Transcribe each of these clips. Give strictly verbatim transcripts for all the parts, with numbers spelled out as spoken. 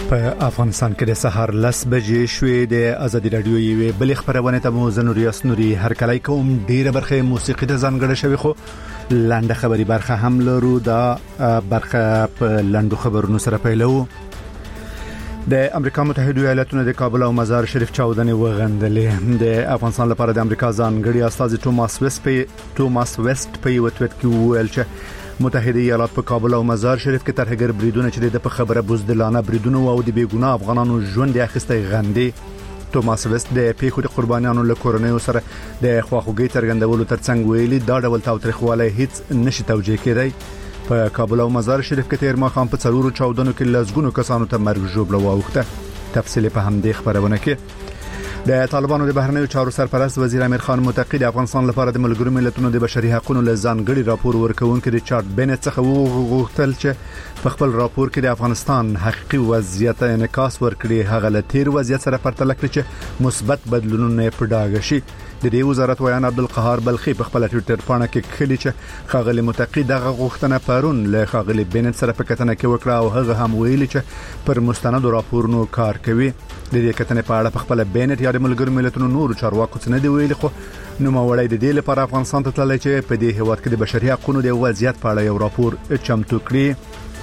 په افغانستان کې د سهار لس بجې شوې د ازادي رادیو یوې بل خبرونه ته مو زنوریاس نوري هر کله کوم ډیره برخه موسیقي ته ځانګړې شوی خو لاندې خبري برخه هم لرو دا برخه په لاندو خبرونو سره پیلو. د امریکا متحده ایالاتونو د کابل او مزار شریف چاودنې وغندلې. د افغانستان لپاره د امریکا ځانګړي استاذ توماس ویست په توماس ویست په یو تویټ کې ویل چې متحده ایالات په کابل او مزار شریف کې ترهګر بریدونه چې د خبره بوزدلانه بریدونه او د بیګونه افغانانو ژوند اخیسته غندې. توماس ویست د پیښو د قربانیانو له کورنۍ سره د خواخوږي ترګندولو ترڅنګ ویلي دا ډول تاوتریخواله هیڅ نشي توجیه کېدای. په کابل او مزار شریف کې تیر ماخام په څلورو چاودنو کې لزګونو کسانو ته مرګ ژوبله واوښته. تفصیل په همدې خبرونه کې د طالبانو د بهرنیو چارو سرپرست وزیر امیر خان متقی د افغانستان لپاره د ملګرو ملتونو د بشري حقوقو لزانګړي راپور ورکوونکي ریچارډ بینټ څخه وغوښتل چې په خپل راپور کې د افغانستان حقيقي وضعیت انعکاس ورکړي. هغه له تیر وضعیت سره پرتله کړي چې مثبت بدلونونه په ډاګه شي. د دې وزارت ویان عبدالقهار بلخي په خپل ټوئیټر باندې کې کلی چې خاغلی متقی دغه غوښتنه پرون له خاغلی بینټ سره په کتنه کې وکړه او هغه هم ویلي چې پر مستند راپورونو کار کوي. د دې کتنې په اړه په خپل بینټ یا د ملګرو ملتونو نور چارواکو څخه دی ویلي خو نو موړی د دې لپاره افغانستان ته تللی چې په دې هیواد کې د بشري حقوقو د وضعیت په اړه یو راپور چمتو کړي.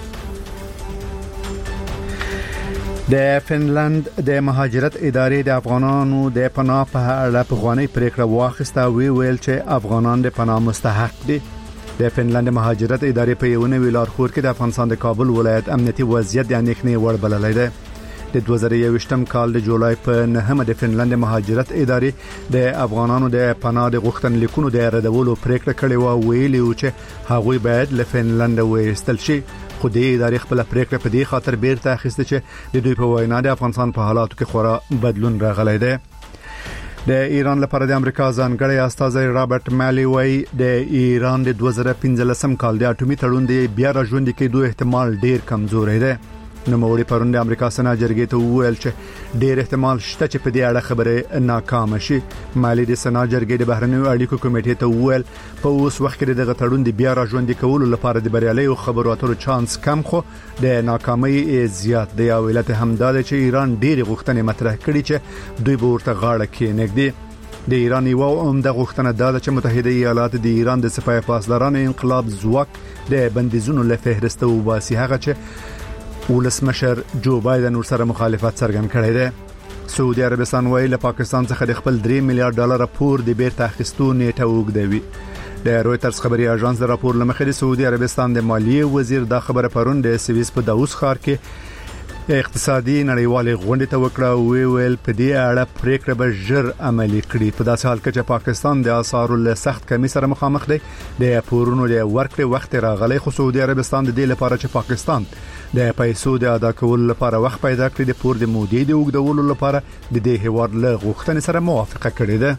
د فنلند د مهاجرت ادارې د افغانانو د پناه په اړه په غونې پریکړه واخیسته وی ویل چې افغانان د پناه مستحق دي. د فنلند مهاجرت ادارې په یو نوی لارښود کې د افغانستان د کابل ولایت امنیتي وضعیت د اندېښنې وړ بللی دی. د دوه زره یوویشتم کال د جولای په نهمه د فنلند مهاجرت ادارې د افغانانو د پناه د غوښتنلیکونو د ردولو پریکړه کړې و ویلي و چې هغوی باید له فنلند وایستل شي. خو د ادارې خپل پریکړه په دې خاطر بیرته اخیسته چې د دوی په وینا د افغانستان په حالاتو کې خورا بدلون راغلی دی. د ایران لپاره د امریکا ځانګړي استاذ رابرټ مالی وای د ایران د دوه زره پنځلسم کال د اټومي تړون د بیا راژوندي کېدو احتمال ډیر کمزوري دی. نو موري پرون د امریکا سنا جرګې ته وویل چې ډیر احتمال شته چې په دې اړه خبره ناکام شي. مالی د سنا جرګې د بهرنیو اړیکو کمیټې ته وویل په اوس وخت کې دغه تړون د بیا راژوندي کولو لپاره د بریالي خبرو اترو چانس کم خو د ناکامۍ زیات دی. او علت همدا ده چې ایران ډیر غوښتنې مطرح کړي چې دوی به ورته غاړه کېنږدي. د ایران یو عمده غوښتنه ده چې متحده ایالات د ایران د سپاه پاسدارانو انقلاب ځواک د بندیزونو له فهرست وباسي. هغه چې ولسمشر جو بایدن ورسره مخالفت څرګند کړی دی. سعودي عربستان وایي له پاکستان څخه د خپل درې میلیارډ ډالر پور د بیرته اخیستو نیټه وګدوي. د رويټرز خبري اژانس د راپور لمخې د سعودي عربستان د مالیې وزیر دا خبره پرون د سویس په داوس ښار کې اقتصادي نړیوالې غونډې ته وکړه او ویل په دې اړه پریکړه به ژر عملي کړي. په داسې حال کې چې پاکستان د اسعارو له سخت کمی سره مخامخ دی د پورونو د ورکړې وخت راغلی خو سعودي عربستان د دې لپاره چې پاکستان د پیسو د ادا کولو لپاره وخت پیدا کړی د پور د مودې د اوږدولو لپاره د دې هیواد له غوښتنې سره موافقه کړې ده.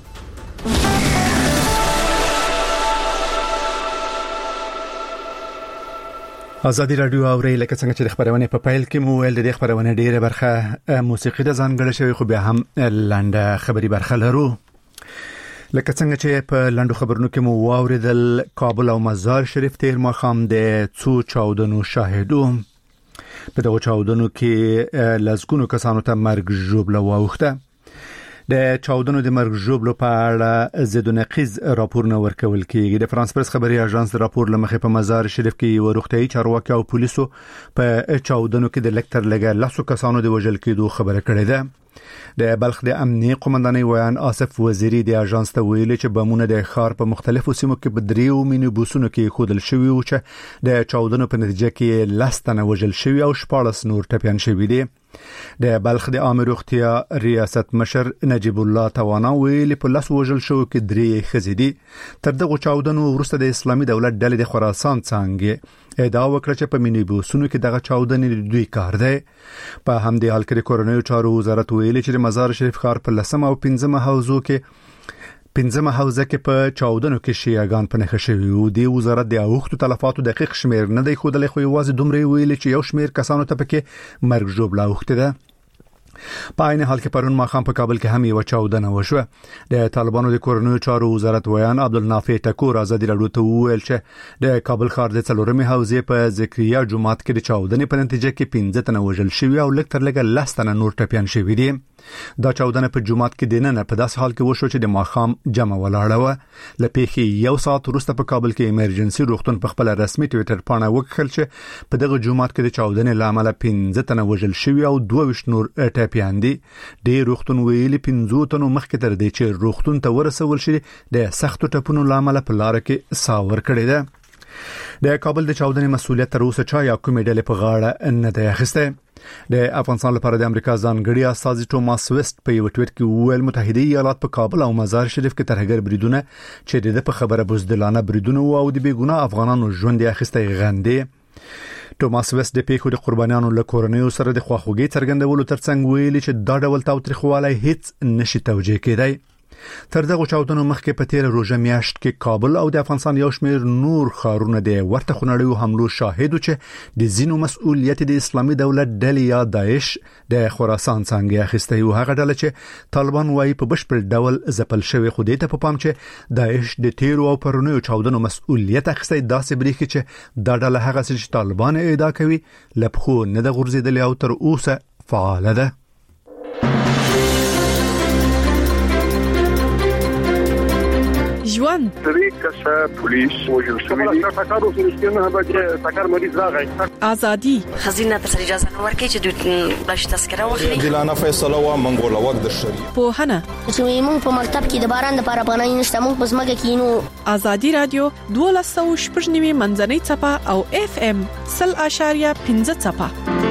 ازادي رادیو اوري لکه څنګه چې د خبرونه په پایل کې مو ویل د خبرونه ډیره برخه موسیقي د ځانګړې شوی خو بیا هم لاندې خبري برخه لرو. لکه څنګه چې په لاندو خبرونو کې مو واوریدل کابل او مزار شریف تیر ماخام د څو چاودنو شاهدو. په دغه چاودنو کې لزګونو کسانو ته مرګ ژوبله واوښته. د چاودنو د مرګ ژوبلو په اړه زید نقیز راپورونه ورکول کیږي. د فرانس پرس خبري اژانس د راپور لمخې په مزار شریف کې یو روغتيایي چارواکي او پولیسو په چاودنو کې د لکټر لګا لاسو کسانو د وژل کېدو خبره کړې ده. د بلخ د امنیه قومندانۍ ویان آصف وزیری د اژانس ته ویلي چې بمونه د ښار په مختلفو سیمو کې په دریو مینی بوسونو کې خودل شوی او چې د چاودنو په نتیجه کې لستنه وژل شوی او شپاړس نور ټپيان شوی دي. د بلخ د عامه روغتیا ریاست مشر نجیب الله توانا ویلي په لاس وژل شو کې درې ښځې دي. تر دغه چاودنو وروسته د اسلامي دولت ډلې د خراسان څنګه ادعا وکړه چې په مینی بوسونو کې دغه چاودنې دوی کار دی. په همدې حال کې د کورنیو چارو وزارت ویلي چې مزار شریف ښار په لسمه او پنځمه حوزو کې پنځمه حوزه کې په چاودنو کې شیعاګان په نښه شوي وو. د وزارت د اوښتو تلفاتو دقیق شمیر نه دی ښودلی خو یوازې دومره ویلي چې یو شمیر کسانو ته پکې مرګ ژوبله اوښتې ده. په عین حال کې پرون ماخام په کابل کې هم یو چاودنه وشوه. د طالبانو د کورنیو چارو وزارت ویان عبدالنافع ټکور ازادي راډیو ته وویل چې د کابل ښار د څلورمې حوزې په ذکریا جماعت کې د چاودنې په نتیجه کې پنځه تنه وژل شوي او لږ تر لږه لس تنه نور ټپیان شوي دي. دا چاودنه په جماعت کې دننه په داسې حال کې وشو چې د ماخام جمع ولاړه و. لپیخي یو ساعت وروسته په کابل کې ایمرجنسي روغتون په خپل رسمي ټوئیټر پاڼه وکړل چې په دغه جماعت کې د چاودنې لامل پنځه تنه وژل شوي او دوه ویشت نور ټپیان دي. د روغتون ویلي پنځه تنو مخکې تر دې چې روغتون ته ورسول شي د سختو ټپونو لامل په لار کې ساور کړی ده. د کابل د چاودنې مسؤلیت تر اوسه چا یا کومې ډلې په غاړه نه دی اخیستی. د افغانستان لپاره د امریکا ځانګړي استازي ټوماس ویسټ په یو ټویټ کې وویل متحده ایالات په کابل او مزار شریف کې ترهګر بریدونه چې د په خبره بزدلانه بریدونه او د بیګناه افغانانو ژوند یې اخیستی غندې. ټوماس ویسټ د پیښو د قربانیانو له کورنیو سره د خواخوږۍ څرګندولو ترڅنګ ویلي چې دا ډول تاوتریخوالی هیڅ نشي توجیه کېدای. تر دغه چاودنو مخکې په تیر روزه میاشت کې کابل او د افغانستان یو شمېر نور ښارونه د ورته خونړیو حملو شاهدو چې د ځینو مسؤلیت د اسلامي دولت ډلې یا داعش د خراسان څنګه اخیستی او هغه ډله چې طالبان وايي په بشپړ ډول ځپل شوی خو دې ته په پام چې داعش د تیرو او پرونیو چاودنو مسؤلیت اخیستی داسې بریښي چې دا ډله هغه چې طالبان ادعا کوي لپخو نه د غورځېدلې او تر اوسه فعال ده. ژوند درې کسه پولیس وژل شوي دي. تاکارو سره نه بچي تاکار مریض راغی. ازادي خزینه تر اجازه نه ورکړي چې دوی بلش تذکره واخلي. دلانه فیصله وا منګوله وخت د شری په هنه چې موږ په مکتب کې د باران لپاره پناه نشته موږ په ځمکه کې نو. ازادي رادیو دولس سوه شپږ نوي منځنۍ چپه او اف ام صفر اشاریه پنځه چپه.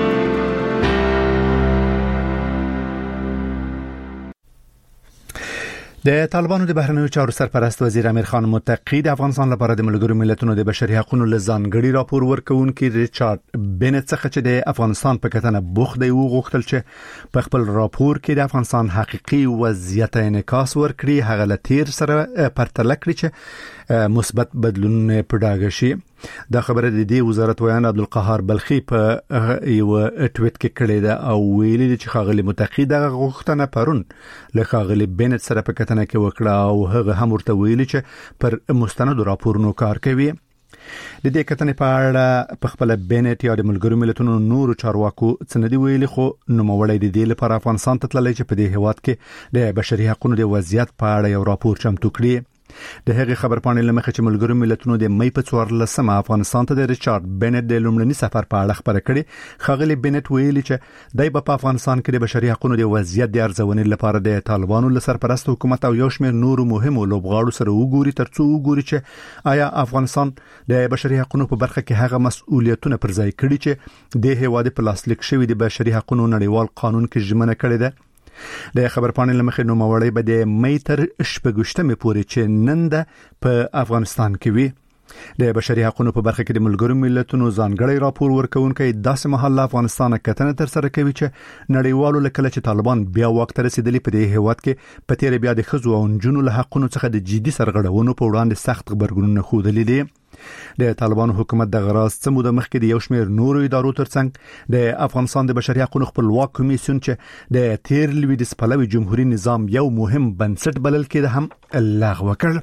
د طالبانو د بهرنیو چارو سرپرست وزیر امیر خان متقی د افغانستان لپاره د ملګرو ملتونو د بشري حقوقو لزانګړي راپور ورکوونکي ریچارډ بینټ څخه چې د افغانستان په کتنه بوخت دی وغوښتل چې په خپل راپور کې د افغانستان حقيقي وضعیت انعکاس ورکړي هغه لتیر سره پرتله کړي چې مثبت بدلون پډاګ شي. دا خبره د دې وزارت ویان عبدالقهار بلخی په یو ټویټ کې کړې ده او ویلي چې خاغلی متقی دغه غوښتنه پرون له خاغلی بینټ سره په کتنه کې وکړه او هغه هم ورته ویلي چې پر مستند راپورونو کار کوي. د دې کتنې په اړه په خپل بینټ یا د ملګرو ملتونو نورو چارواکو څنډي ویلي خو نوموړی د دې لپاره افغانستان ته تللی چې په دې هیواد کې د بشري حقوقو د وضعیت په اړه یو راپور چمتو کړي. د هغې خبر پاڼې لمخه چې ملګرو ملتونو د مې په څوارلسمه افغانستان ته د ریچارډ بینټ د لومړني سفر په اړه خبره کړې. خاغلی بینټ ویلي چې دای په افغانستان کې د بشري حقوقو د وضعیت د ارزونې لپاره د طالبانو له سرپرست حکومت او یو شمېر نورو مهمو لوبغاړو سره وګوري ترڅو وګوري چې آیا افغانستان د بشري حقوقو په برخه کې هغه مسؤلیتونه پر ځای کړي چې د هیواد په لاسلیک شوی د بشري حقوقو نړیوال قانون کې ژمنه کړې ده. د خبر پاڼې لمخې نوموړی به د مې تر شپږشتمې پورې چې نن ده په افغانستان کې وي. د بشري حقوقو په برخه کې د ملګرو ملتونو ځانګړی راپور ورکوونکی داسې مهال افغانستان کتنه تر سره کوي چې نړیوالو لکه چې طالبان بیا وخت رسیدلی په دې هیواد کې په تیر بیا د خزو او نجونو له حقوقو څخه د جدي سرغړونو په وړاندې سخت خبرګونونه خوده دي. د طالبانو حکومت د غراس څه موده مخکې د یو شمېر نورو ادارو ترڅنګ د افغانستان د بشري حقوقو خپلواک کمیسیون چې د تیر لویدیځ پلوي جمهوریت نظام یو مهم بنسټ بلل کېده هم لغوه کړ.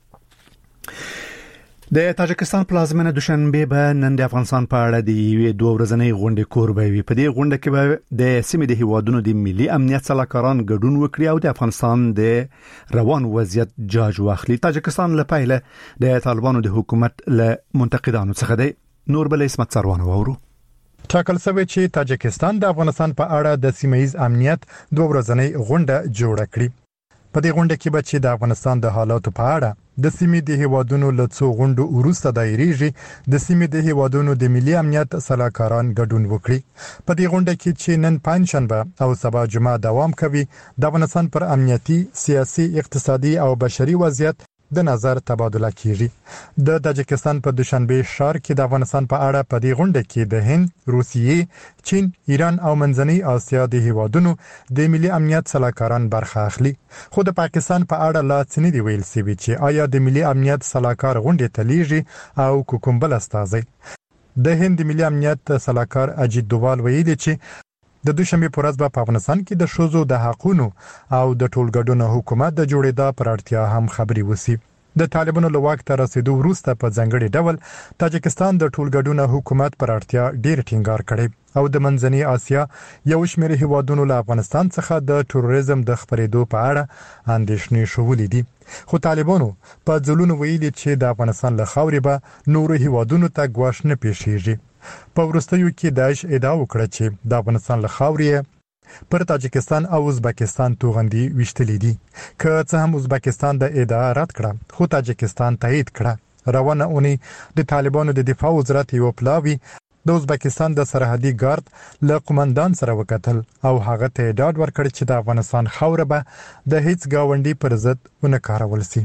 د تاجکستان پلازمینه دوشنبه به نن د افغانستان په اړه د یوې دوه ورځنۍ غونډې کوربه وي. په دې غونډه کې به د سیمې د هیوادونو د ملي امنیت سلاکاران ګډون وکړي او د افغانستان د روان وضعیت جاج واخلي. تاجکستان له پیله د طالبانو د حکومت له منتقدانو څخه دی. نور بل اسمت سروان وورو. ټاکل شوی چې تاجکستان د افغانستان په اړه د سیمه‌ایز امنیت دوه ورځنۍ غونډه جوړه کړي. په دې غونډه کې به چې د افغانستان د حالاتو په اړه د سیمې د هیوادونو له څو غونډو وروسته دایریږي د سیمې د هیوادونو د ملي امنیت سلاکاران ګډون وکړي. په دې غونډه کې چې نن پنځشنبه او سبا جمعه دوام کوي د افغانستان پر امنیتي، سیاسي، اقتصادي او بشري وضعیت د نظر تبادله کیږي. د تاجکستان په دوشنبه ښار کې د افغانستان په اړه په دې غونډه کې د هند، روسیې، چین، ایران او منځنۍ اسیا د هیوادونو د ملي امنیت سلاکاران برخه اخلي. خو د پاکستان په اړه لا څه نه دی ویل شوی چې آیا د ملي امنیت سلاکار غونډې ته لیږي او کوم بل استازي. د هند ملي امنیت سلاکار اجیت دووال ویلي چې د دوشنبه پر ورځ په افغانستان کې د شوزو د حقونو او د ټولګډون حکومت د جوړېدا پر اړتیا هم خبري وسی. د طالبانو له واک ته رسیدو وروسته په ځنګړي ډول تاجکستان د ټولګډون حکومت پر اړتیا ډیر ټینګار کړي او د منځنۍ اسیا یو شمېر هیوادونو له افغانستان څخه د تروریزم د خپرېدو په اړه اندېښنې شولې دي. خو طالبانو په ځلونو ویلي چې د افغانستان له خاورې به نور هیوادونو ته ګواښ نه پیښیږي. په وروستیو کې داعش ادعا وکړه چې د افغانستان له خاورې پر تاجکستان او ازبکستان توغندي وشتلې دي. که څه هم ازبکستان د ادعا رد کړه خو تاجکستان تایید کړه. روانه اونۍ د طالبانو د دفاع وزارت یو پلاوی د ازبکستان د سرحدي ګارد له قومندان سره وکتل او هغه ته ډاډ ورکړ چې د افغانستان خاوره به د هیڅ گاونډي پر ضد ونه کارول شي.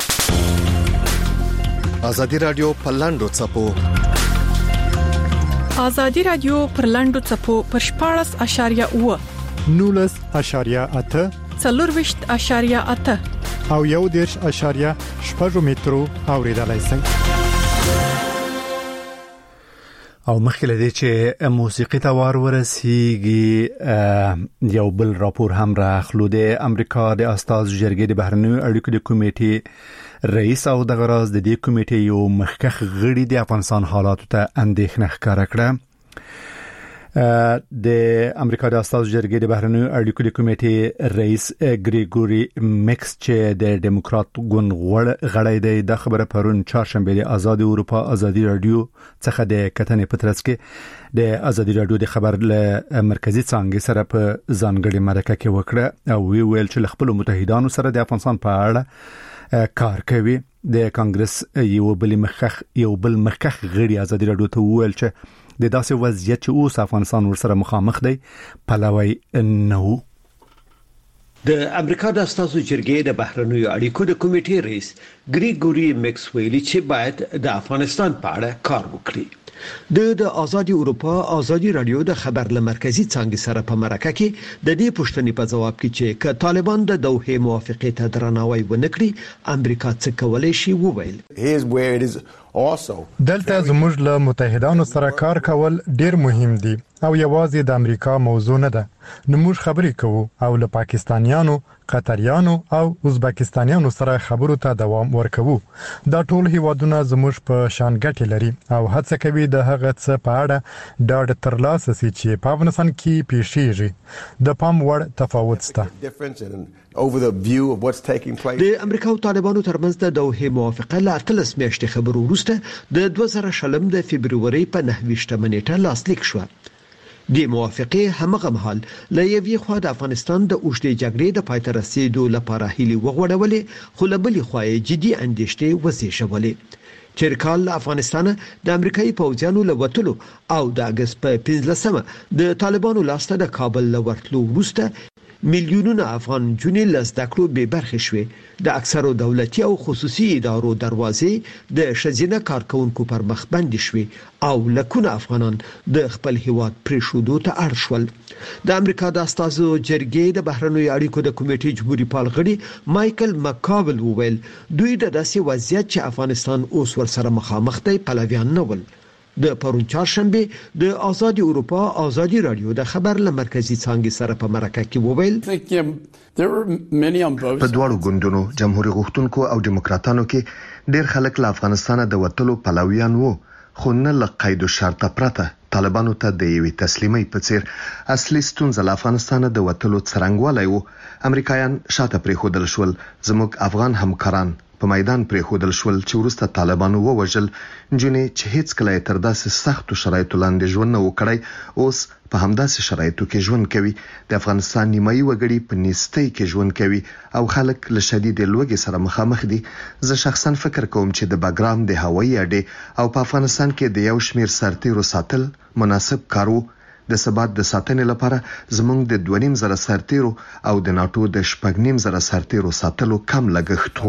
ازادي رادیو په لاندو چپو ازادي رادیو پر لاندو چپو پر شپاړس اشاریه اوه نولس اشاریه اته څلورویشت اشاریه اته او یو دیرش اشاریه شپږ مترو اوریدلای شئ. او مخکې لدې چې موسیقي ته وار ورسیږي یو بل راپور هم راخلو. د امریکا د استازو جرګې د بهرنیو اړیکو د کمیټې رئیس او د غراز د دې کمیټې یو مخکخ غړي د افغانستان حالاتو ته اندېښنه ښکاره کړه. د امریکا د استازو جرګې د بهرنیو اړیکو د کمیټې رئیس ګریګوري میکس چې د ډیموکرات ګوند غړی دی د خبره پرون چهارشنبه د آزاد اروپا ازادي رادیو څخه د کتنې پترڅ کې د ازادي رادیو د خبر له مرکزی څنګه سره په ځانګړي مرکه کې وکړه او وی ویل چې خپل متحدانو سره د افغانستان په اړه کار کوي. د کانګرس یو بل مخخ یو بل مخخ غړي ازادي رادیو ته ویل چې د داسې وضعیت چې اوس افغانستان ورسره مخامخ دی پلوی نه وو. د امریکا د استازو جرګې د بهرنیو اړیکو د کمیټې رئیس ګریګوري میکس ویلي چې باید د افغانستان په اړه کار وکړي. د د آزادي اروپا ازادي رادیو د خبر له مرکزی څنګه سره په مرکه کې د دې پوښتنې په جواب کې چې ک طالبان د دوحه موافقه ته درناوی ونکړي امریکا څه کولای شي وویل. دلته زموږ له متحدانو سره کار کول ډیر مهم دي او یوازې د امریکا موضوع نه ده. نو موږ خبرې کوو او له پاکستانیانو، قطریانو او ازبکستانیانو سره خبرو ته دوام ورکوو. دا ټول هیوادونه زموږ په شان ګټې لري او هڅه کوي د هغه څه په اړه ډاډ ترلاسه شي چې په افغانستان کې پیښیږي. د پام وړ تفاوت شته. د امریکا او طالبانو ترمنځ د دوحه موافقه له اتلس میاشتې خبرو وروسته د دوه زره شلم د فبرवरी په نهه نیټه لاسلیک شو. د موافقه همغه مهال له یوې خوا د افغانستان د اوږدې جګړې د پای ته رسیدو لپاره هیلي وغوړولې، خو له بلې خوا جدي اندېښنې وزېږولې. تیر کال افغانستان د امریکایي پوځیانو له وټلو او د اگست په پنځلسمه د طالبانو لاسته د کابل له ورتلو وروسته میلیونونه افغان جونې لزدکړو به برخه شوي. د اکثرو دولتي او خصوصي ادارو دروازې د شزینه کارکونکو پر مخ بند شوي او لکونه افغانان د خپل هیواد پریښودو ته اړ شول. د امریکا د استازو جرګې د بهرنیو اړیکو د کمیټې جمهوریت پال غړي مایکل مکاول وویل دوی د داسې وضعیت چې افغانستان اوس ورسره مخامخ دی پلویان نه ول. د پرون چهارشنبه د آزادي اروپا ازادي رادیو د خبر له مرکزی څنګه سره په مرکه کې وویل په دواړو ګوندونو جمهوریت غوښتونکو او دیموکراتانو کې ډیر خلک له افغانستانه د وټلو پلویان وو، خو نه له قید او شرط پرته طالبانو ته د یوې تسلیمۍ په څیر اصلي ستونزه له افغانستانه د وټلو څرنګوالی وو. امریکایان شاته پریښودل شول، زموږ افغان همکاران په میدان پریښودل شول چې وروسته طالبانو ووژل جنې چې هیڅ کله تر داسې سختو شرایطو لاندې ژوند نه وکړي اوس په همداسې شرایطو کې ژوند کوي. د افغانستان نیمایي وګړي په نیستۍ کې ژوند کوي او خلک له شدید لوږې سره مخامخ دي. زه شخصا فکر کوم چې د بګرام د هوایي اډې او په افغانستان کې د یو شمیر سرتیرو ساتل مناسب کار وو. د ثبات د ساتنې لپاره زموږ د دوه نیم زره سرتیرو او د ناتو د شپږ نیم زره سرتیرو ساتلو کم لګښت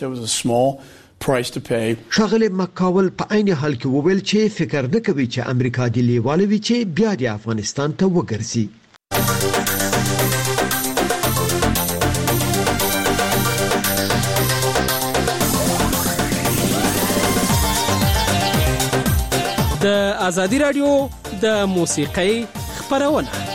غوښت. شاغلی مکاول په عین حال کې وویل چې فکر نه کوي چې امریکا د لیواله وي چې بیا د افغانستان ته وګرځي. د ازادي رادیو د موسیقۍ خبرونه